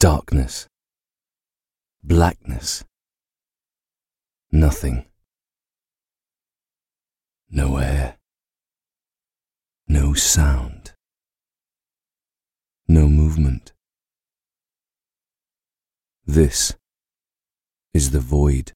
Darkness. Blackness. Nothing. No air. No sound. No movement. This is the void.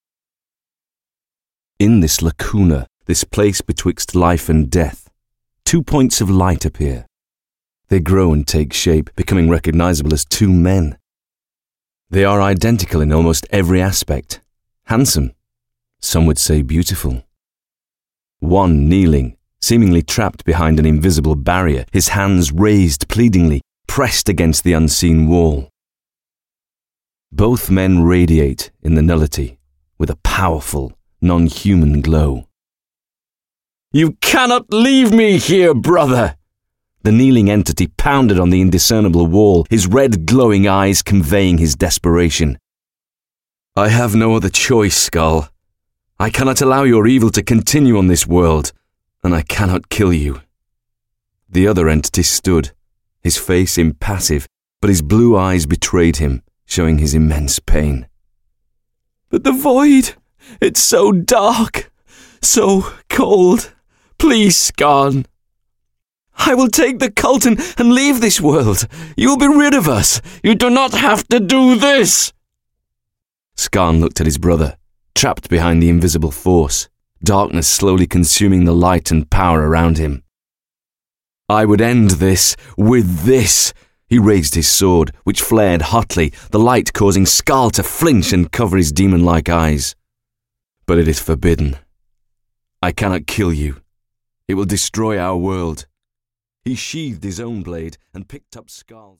In this lacuna, this place betwixt life and death, 2 points of light appear. They grow and take shape, becoming recognizable as two men. They are identical in almost every aspect. Handsome. Some would say beautiful. One kneeling, seemingly trapped behind an invisible barrier, his hands raised pleadingly, pressed against the unseen wall. Both men radiate in the nullity with a powerful, non-human glow. "You cannot leave me here, brother!" The kneeling entity pounded on the indiscernible wall, his red glowing eyes conveying his desperation. "I have no other choice, Skull. I cannot allow your evil to continue on this world, and I cannot kill you." The other entity stood, his face impassive, but his blue eyes betrayed him, showing his immense pain. "But the void, it's so dark, so cold. Please, Skarn. I will take the cult and leave this world. You will be rid of us. You do not have to do this." Skarn looked at his brother, trapped behind the invisible force, darkness slowly consuming the light and power around him. "I would end this with this." He raised his sword, which flared hotly, the light causing Skull to flinch and cover his demon-like eyes. "But it is forbidden. I cannot kill you. It will destroy our world." He sheathed his own blade and picked up Skull's.